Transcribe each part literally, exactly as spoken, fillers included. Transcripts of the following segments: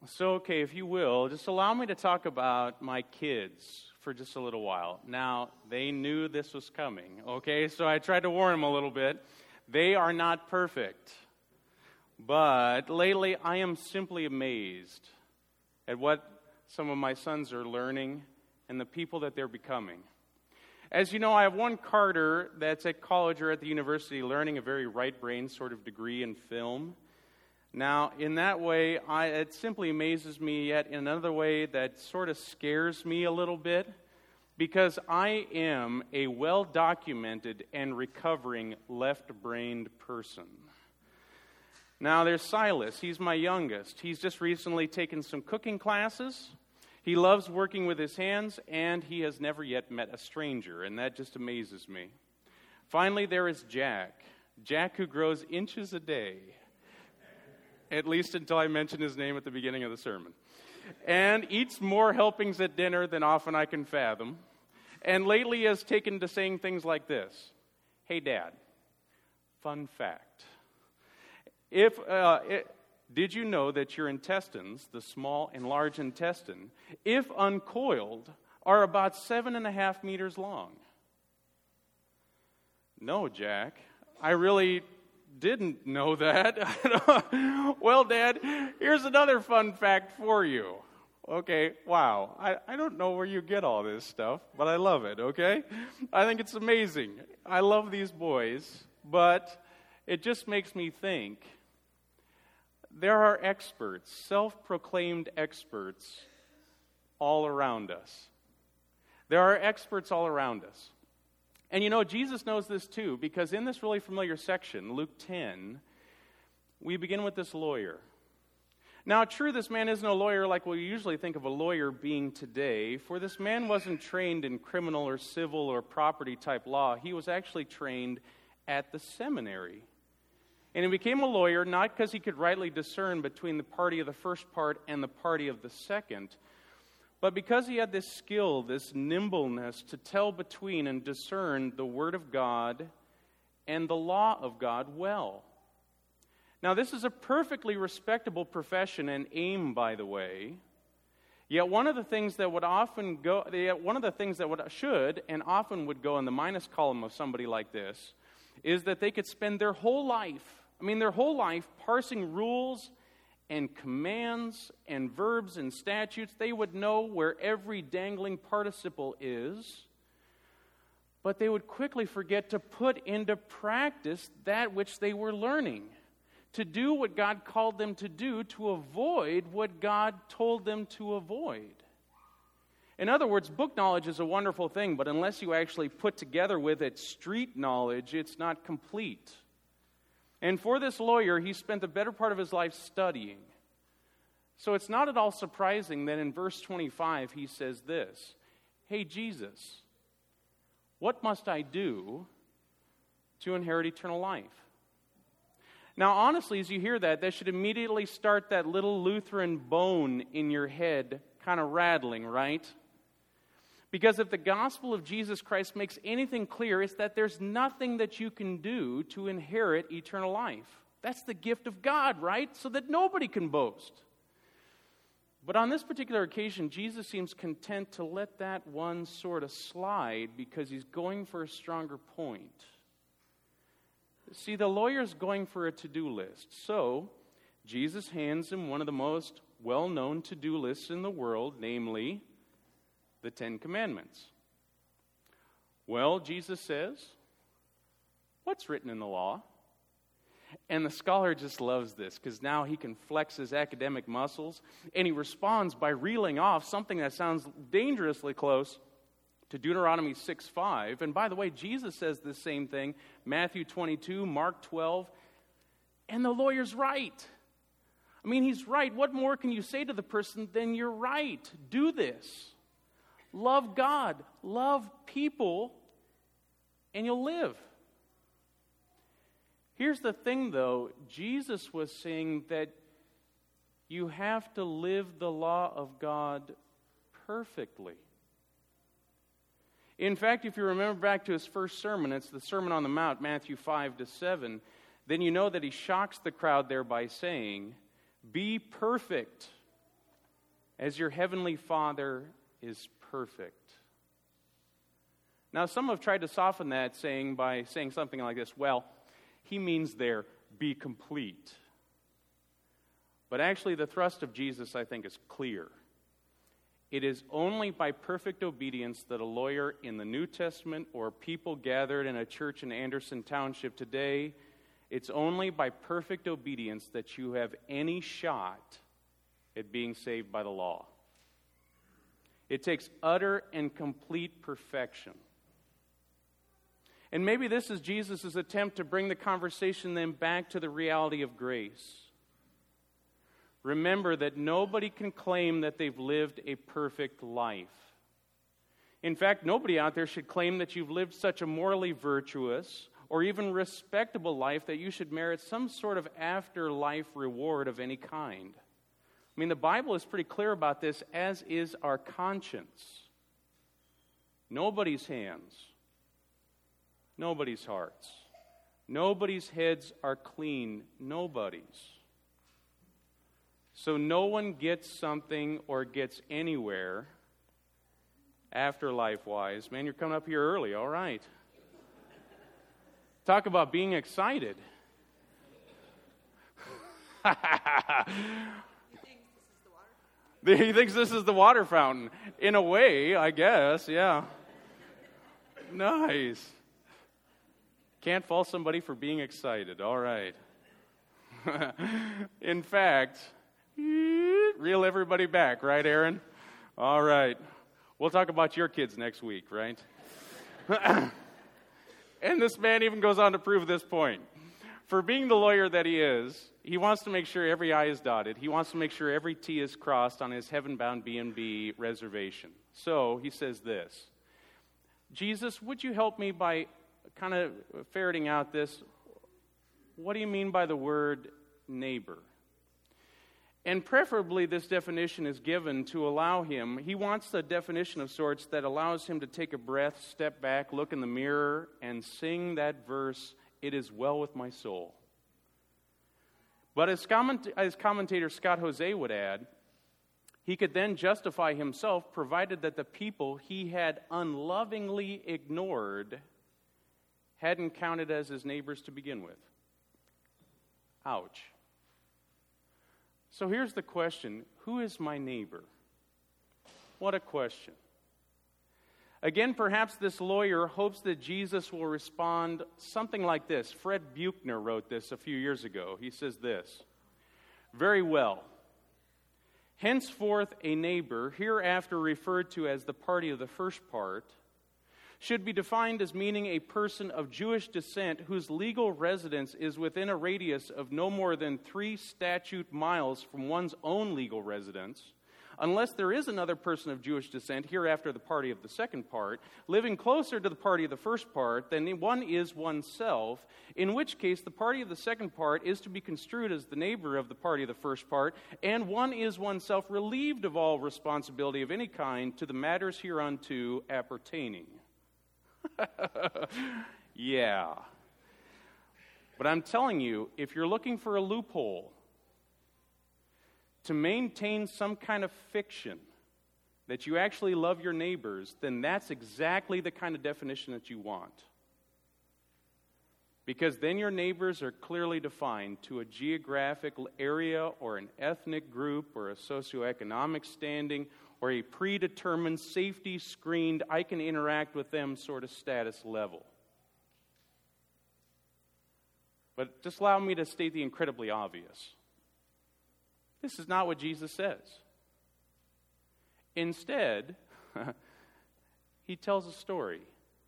So, okay, if you will, just allow me to talk about my kids for just a little while. Now, they knew this was coming, okay? So I tried to warn them a little bit. They are not perfect. But lately, I am simply amazed at what some of my sons are learning and the people that they're becoming. As you know, I have one Carter that's at college or at the university learning a very right-brain sort of degree in film. Now, in that way, I, it simply amazes me, yet in another way that sort of scares me a little bit, because I am a well-documented and recovering left-brained person. Now, there's Silas. He's my youngest. He's just recently taken some cooking classes. He loves working with his hands, and he has never yet met a stranger, and that just amazes me. Finally, there is Jack. Jack, who grows inches a day, at least until I mention his name at the beginning of the sermon, and eats more helpings at dinner than often I can fathom, and lately has taken to saying things like this: "Hey, Dad, fun fact. If uh, it, did you know that your intestines, the small and large intestine, if uncoiled, are about seven and a half meters long?" No, Jack, I really didn't know that. Well, Dad, here's another fun fact for you. Okay, wow. I, I don't know where you get all this stuff, but I love it, okay? I think it's amazing. I love these boys, but it just makes me think. There are experts, self-proclaimed experts, all around us. There are experts all around us. And you know, Jesus knows this too, because in this really familiar section, Luke ten, we begin with this lawyer. Now, true, this man isn't a lawyer like we usually think of a lawyer being today, for this man wasn't trained in criminal or civil or property-type law. He was actually trained at the seminary. And he became a lawyer not because he could rightly discern between the party of the first part and the party of the second, but because he had this skill, this nimbleness to tell between and discern the Word of God and the law of God well. Now, this is a perfectly respectable profession and aim, by the way. Yet one of the things that would often go, yet one of the things that would should and often would go in the minus column of somebody like this is that they could spend their whole life, I mean their whole life, parsing rules and commands and verbs and statutes. They would know where every dangling participle is, but they would quickly forget to put into practice that which they were learning, to do what God called them to do, to avoid what God told them to avoid. In other words, book knowledge is a wonderful thing, but unless you actually put together with it street knowledge, it's not complete. And for this lawyer, he spent the better part of his life studying. So it's not at all surprising that in verse twenty-five he says this: "Hey, Jesus, what must I do to inherit eternal life?" Now, honestly, as you hear that, that should immediately start that little Lutheran bone in your head kind of rattling, right? Because if the gospel of Jesus Christ makes anything clear, it's that there's nothing that you can do to inherit eternal life. That's the gift of God, right? So that nobody can boast. But on this particular occasion, Jesus seems content to let that one sort of slide because he's going for a stronger point. See, the lawyer's going for a to-do list. So, Jesus hands him one of the most well-known to-do lists in the world, namely the Ten Commandments. Well, Jesus says, "What's written in the law?" And the scholar just loves this because now he can flex his academic muscles, and he responds by reeling off something that sounds dangerously close to Deuteronomy six five. And by the way, Jesus says the same thing, Matthew twenty-two, Mark twelve, and the lawyer's right. I mean, he's right. What more can you say to the person than "you're right, do this"? Love God, love people, and you'll live. Here's the thing, though. Jesus was saying that you have to live the law of God perfectly. In fact, if you remember back to his first sermon, it's the Sermon on the Mount, Matthew five to seven, then you know that he shocks the crowd there by saying, "Be perfect as your heavenly Father is perfect. Now, some have tried to soften that saying by saying something like this, well, he means there, be complete. But actually, the thrust of Jesus, I think, is clear. It is only by perfect obedience that a lawyer in the New Testament or people gathered in a church in Anderson Township today, it's only by perfect obedience that you have any shot at being saved by the law. It takes utter and complete perfection. And maybe this is Jesus' attempt to bring the conversation then back to the reality of grace. Remember that nobody can claim that they've lived a perfect life. In fact, nobody out there should claim that you've lived such a morally virtuous or even respectable life that you should merit some sort of afterlife reward of any kind. I mean, the Bible is pretty clear about this, as is our conscience. Nobody's hands, nobody's hearts, nobody's heads are clean, nobody's. So no one gets something or gets anywhere afterlife-wise. Man, you're coming up here early, all right. Talk about being excited. He thinks this is the water fountain. In a way, I guess, yeah. Nice. Can't fault somebody for being excited, all right. In fact, reel everybody back, right, Aaron? All right. We'll talk about your kids next week, right? And this man even goes on to prove this point. For being the lawyer that he is, he wants to make sure every I is dotted. He wants to make sure every T is crossed on his heaven-bound B and B reservation. So he says this, Jesus, would you help me by kind of ferreting out this? What do you mean by the word neighbor? And preferably this definition is given to allow him, he wants a definition of sorts that allows him to take a breath, step back, look in the mirror, and sing that verse, "It is well with my soul." But as, comment, as commentator Scott Jose would add, he could then justify himself provided that the people he had unlovingly ignored hadn't counted as his neighbors to begin with. Ouch. So here's the question, who is my neighbor? What a question. Again, perhaps this lawyer hopes that Jesus will respond something like this. Fred Buechner wrote this a few years ago. He says this, "Very well. Henceforth a neighbor, hereafter referred to as the party of the first part, should be defined as meaning a person of Jewish descent whose legal residence is within a radius of no more than three statute miles from one's own legal residence, unless there is another person of Jewish descent, hereafter the party of the second part, living closer to the party of the first part than one is oneself, in which case the party of the second part is to be construed as the neighbor of the party of the first part, and one is oneself relieved of all responsibility of any kind to the matters hereunto appertaining." Yeah. But I'm telling you, if you're looking for a loophole to maintain some kind of fiction that you actually love your neighbors, then that's exactly the kind of definition that you want. Because then your neighbors are clearly defined to a geographic area or an ethnic group or a socioeconomic standing or a predetermined, safety-screened, I can interact with them sort of status level. But just allow me to state the incredibly obvious. This is not what Jesus says. Instead, he tells a story.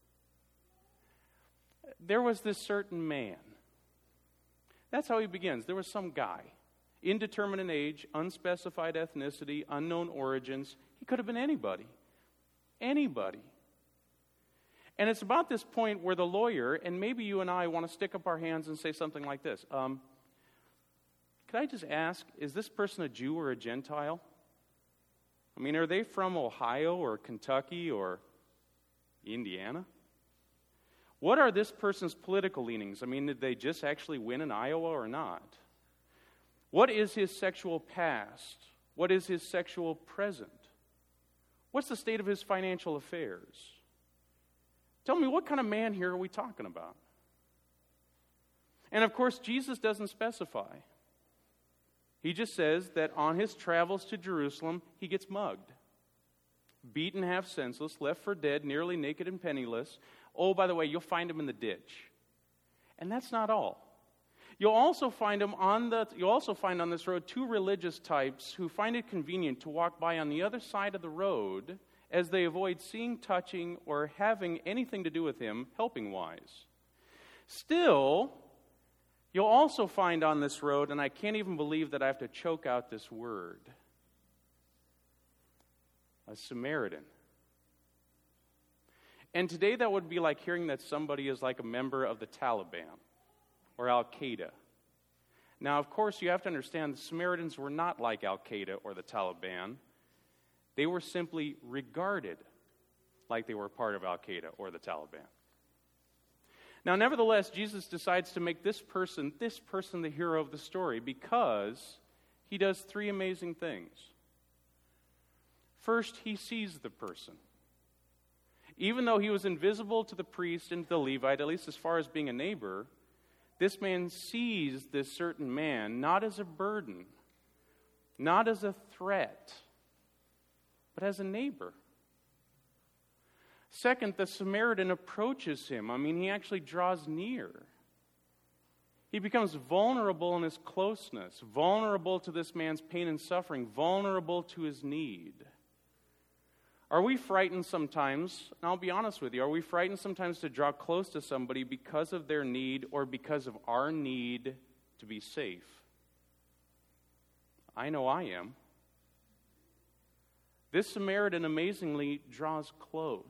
There was this certain man. That's how he begins. There was some guy. Indeterminate age, unspecified ethnicity, unknown origins. He could have been anybody. Anybody. And it's about this point where the lawyer, and maybe you and I want to stick up our hands and say something like this. Um, could I just ask, is this person a Jew or a Gentile? I mean, are they from Ohio or Kentucky or Indiana? What are this person's political leanings? I mean, did they just actually win in Iowa or not? What is his sexual past? What is his sexual present? What's the state of his financial affairs? Tell me, what kind of man here are we talking about? And of course, Jesus doesn't specify. He just says that on his travels to Jerusalem, he gets mugged, beaten half senseless, left for dead, nearly naked and penniless. Oh, by the way, you'll find him in the ditch. And that's not all. You'll also find him on the you'll also find on this road two religious types who find it convenient to walk by on the other side of the road as they avoid seeing, touching, or having anything to do with him, helping-wise. Still, you'll also find on this road, and I can't even believe that I have to choke out this word, a Samaritan. And today that would be like hearing that somebody is like a member of the Taliban or Al-Qaeda. Now, of course, you have to understand the Samaritans were not like Al-Qaeda or the Taliban. They were simply regarded like they were part of Al-Qaeda or the Taliban. Now, nevertheless, Jesus decides to make this person, this person the hero of the story because he does three amazing things. First, he sees the person. Even though he was invisible to the priest and to the Levite, at least as far as being a neighbor, this man sees this certain man not as a burden, not as a threat, but as a neighbor. Second, the Samaritan approaches him. I mean, he actually draws near. He becomes vulnerable in his closeness, vulnerable to this man's pain and suffering, vulnerable to his need. Are we frightened sometimes, and I'll be honest with you, are we frightened sometimes to draw close to somebody because of their need or because of our need to be safe? I know I am. This Samaritan amazingly draws close.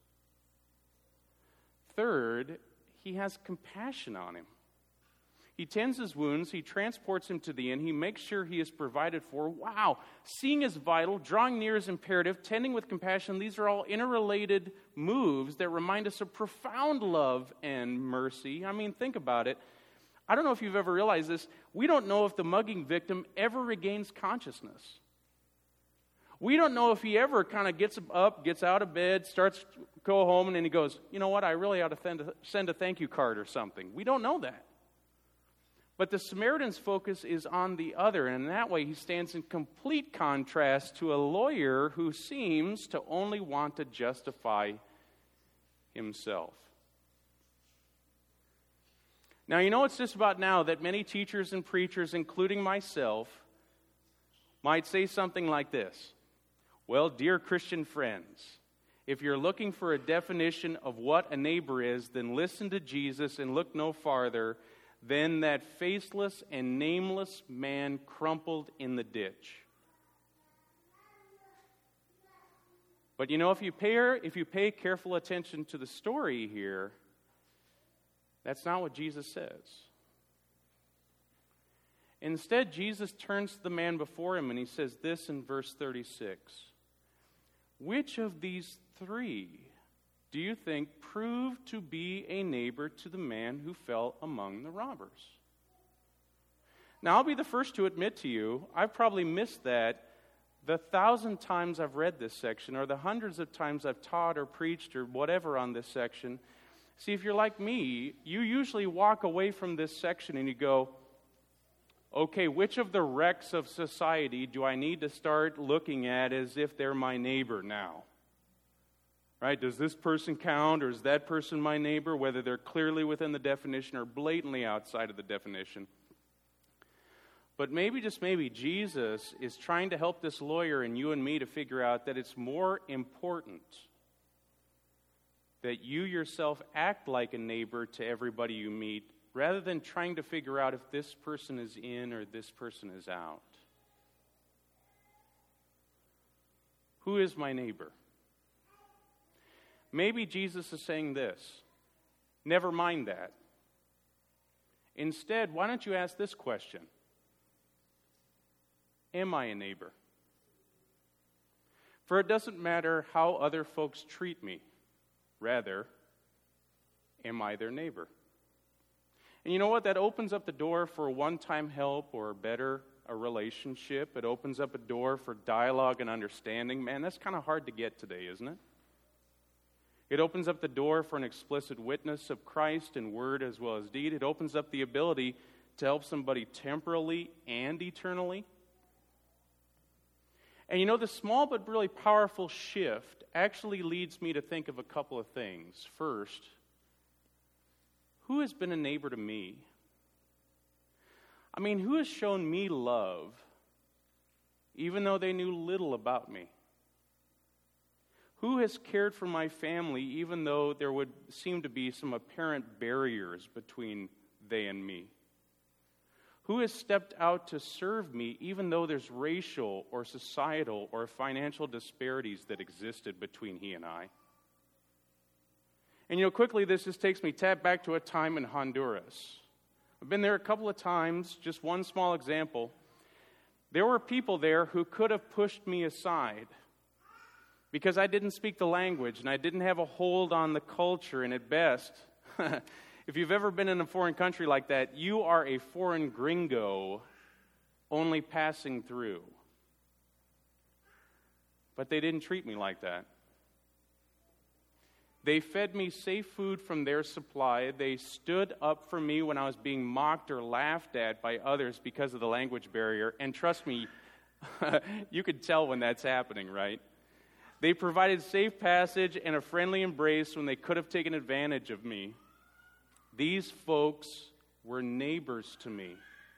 Third, he has compassion on him. He tends his wounds, he transports him to the inn, he makes sure he is provided for. Wow, seeing is vital, drawing near is imperative, tending with compassion, these are all interrelated moves that remind us of profound love and mercy. I mean, think about it. I don't know if you've ever realized this, we don't know if the mugging victim ever regains consciousness. We don't know if he ever kind of gets up, gets out of bed, starts to go home, and then he goes, you know what, I really ought to send a, send a thank you card or something. We don't know that. But the Samaritan's focus is on the other, and in that way he stands in complete contrast to a lawyer who seems to only want to justify himself. Now, you know it's just about now that many teachers and preachers, including myself, might say something like this. Well, dear Christian friends, if you're looking for a definition of what a neighbor is, then listen to Jesus and look no farther than that faceless and nameless man crumpled in the ditch. But you know, if you pay, if you pay careful attention to the story here, that's not what Jesus says. Instead, Jesus turns to the man before him and he says this in verse thirty-six. Which of these three do you think proved to be a neighbor to the man who fell among the robbers? Now, I'll be the first to admit to you, I've probably missed that the thousand times I've read this section, or the hundreds of times I've taught or preached or whatever on this section. See, if you're like me, you usually walk away from this section and you go, okay, which of the wrecks of society do I need to start looking at as if they're my neighbor now? Right? Does this person count, or is that person my neighbor, whether they're clearly within the definition or blatantly outside of the definition? But maybe, just maybe, Jesus is trying to help this lawyer and you and me to figure out that it's more important that you yourself act like a neighbor to everybody you meet, rather than trying to figure out if this person is in or this person is out. Who is my neighbor? Maybe Jesus is saying this. Never mind that. Instead, why don't you ask this question? Am I a neighbor? For it doesn't matter how other folks treat me. Rather, am I their neighbor? And you know what? That opens up the door for one-time help, or better, a relationship. It opens up a door for dialogue and understanding. Man, that's kind of hard to get today, isn't it? It opens up the door for an explicit witness of Christ in word as well as deed. It opens up the ability to help somebody temporally and eternally. And you know, the small but really powerful shift actually leads me to think of a couple of things. First, who has been a neighbor to me? I mean, who has shown me love, even though they knew little about me? Who has cared for my family, even though there would seem to be some apparent barriers between they and me? Who has stepped out to serve me, even though there's racial or societal or financial disparities that existed between he and I? And you know, quickly, this just takes me tap back to a time in Honduras. I've been there a couple of times, just one small example. There were people there who could have pushed me aside because I didn't speak the language and I didn't have a hold on the culture, and at best, if you've ever been in a foreign country like that, you are a foreign gringo only passing through. But they didn't treat me like that. They fed me safe food from their supply. They stood up for me when I was being mocked or laughed at by others because of the language barrier. And trust me, you could tell when that's happening, right? They provided safe passage and a friendly embrace when they could have taken advantage of me. These folks were neighbors to me.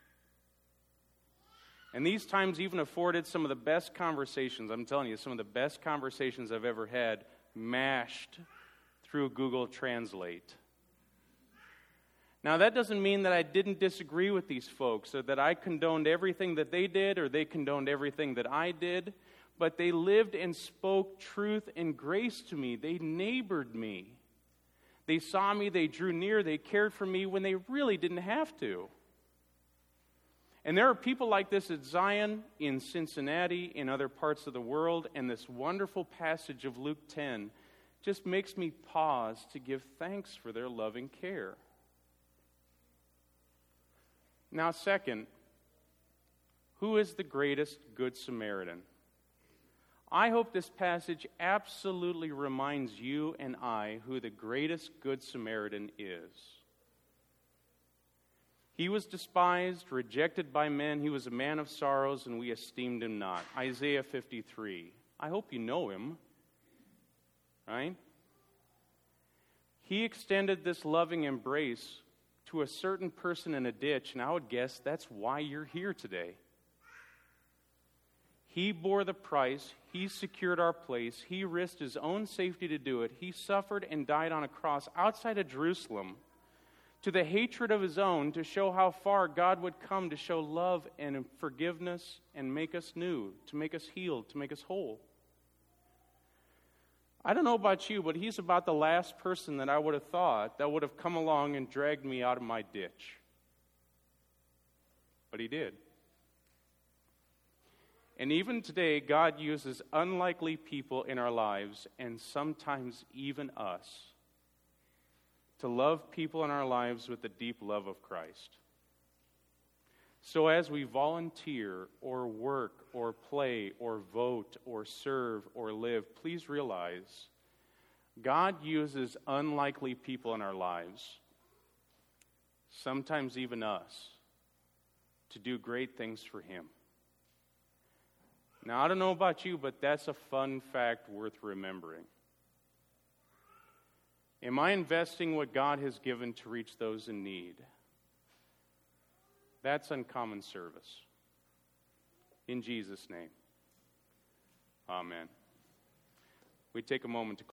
And these times even afforded some of the best conversations, I'm telling you, some of the best conversations I've ever had mashed through Google Translate. Now, that doesn't mean that I didn't disagree with these folks or that I condoned everything that they did or they condoned everything that I did, but they lived and spoke truth and grace to me. They neighbored me. They saw me, they drew near, they cared for me when they really didn't have to. And there are people like this at Zion, in Cincinnati, in other parts of the world, and this wonderful passage of Luke ten just makes me pause to give thanks for their loving care. Now, second, who is the greatest Good Samaritan? I hope this passage absolutely reminds you and I who the greatest Good Samaritan is. He was despised, rejected by men. He was a man of sorrows, and we esteemed him not. Isaiah fifty-three. I hope you know him. Right? He extended this loving embrace to a certain person in a ditch, and I would guess that's why you're here today. He bore the price. He secured our place. He risked his own safety to do it. He suffered and died on a cross outside of Jerusalem to the hatred of his own, to show how far God would come to show love and forgiveness and make us new, to make us healed, to make us whole. I don't know about you, but he's about the last person that I would have thought that would have come along and dragged me out of my ditch. But he did. And even today, God uses unlikely people in our lives, and sometimes even us, to love people in our lives with the deep love of Christ. So as we volunteer or work or play or vote or serve or live, please realize God uses unlikely people in our lives, sometimes even us, to do great things for Him. Now, I don't know about you, but that's a fun fact worth remembering. Am I investing what God has given to reach those in need? That's uncommon service. In Jesus' name, amen. We take a moment to